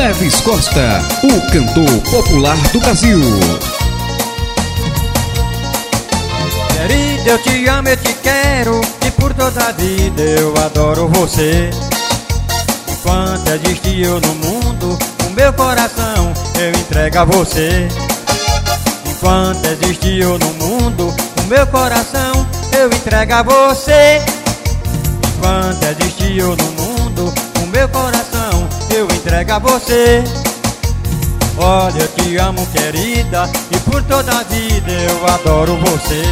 Neves Costa, o cantor popular do Brasil. Querida, eu te amo, eu te quero, e por toda a vida eu adoro você. Enquanto existe eu no mundo, o meu coração eu entrego a você. Enquanto existe eu no mundo, o meu coração eu entrego a você. Enquanto existe eu no mundo, o meu coração eu entrego a você. Olha, eu te amo, querida, e por toda a vida eu adoro você.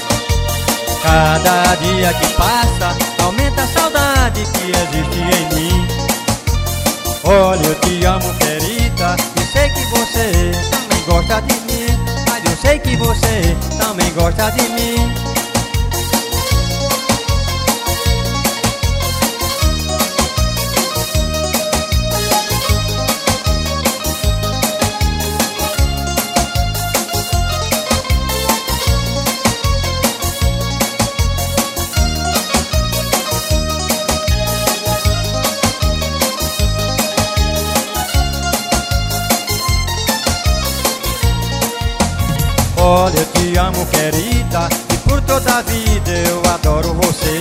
Cada dia que passa aumenta a saudade que existe em mim. Olha, eu te amo, querida, e sei que você também gosta de mim. Mas eu sei que você também gosta de mim. Olha, eu te amo, querida, e por toda a vida eu adoro você.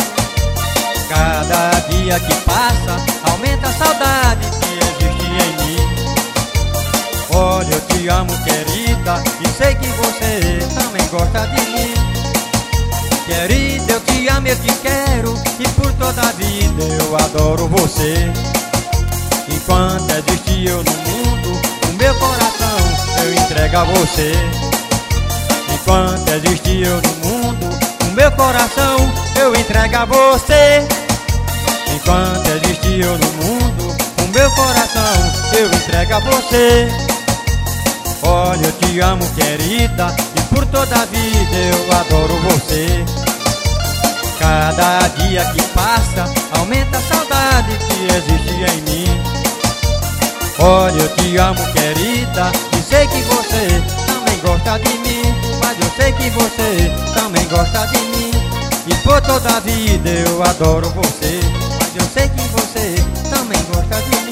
Cada dia que passa aumenta a saudade que existe em mim. Olha, eu te amo, querida, e sei que você também gosta de mim. Querida, eu te amo, eu te quero, e por toda a vida eu adoro você. Enquanto existe eu no mundo, o meu coração eu entrego a você. Enquanto existe eu no mundo, o meu coração eu entrego a você. Enquanto existe eu no mundo, o meu coração eu entrego a você. Olha, eu te amo, querida, e por toda a vida eu adoro você. Cada dia que passa aumenta a saudade que existe em mim. Olha, eu te amo, querida, e sei que você também gosta de mim. Mas eu sei que você também gosta de mim. E por toda a vida eu adoro você. Mas eu sei que você também gosta de mim.